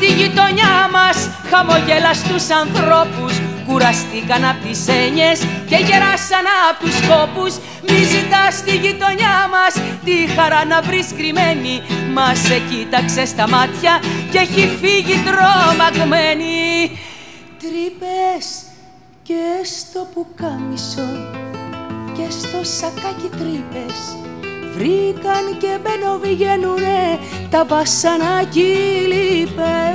στη γειτονιά μας χαμογέλα στους ανθρώπους. Κουραστήκαν απ' τις έννοιες και γεράσαν απ' τους σκόπους. Μη ζητάς στη γειτονιά μας τη χαρά να βρεις κρυμμένη. Μας σε κοίταξε στα μάτια και έχει φύγει τρομαγμένη. Τρύπες και στο πουκάμισο και στο σακάκι τρύπες. Βρήκαν και μπαινοβγαίνουνε τα βασανάκι λίπες.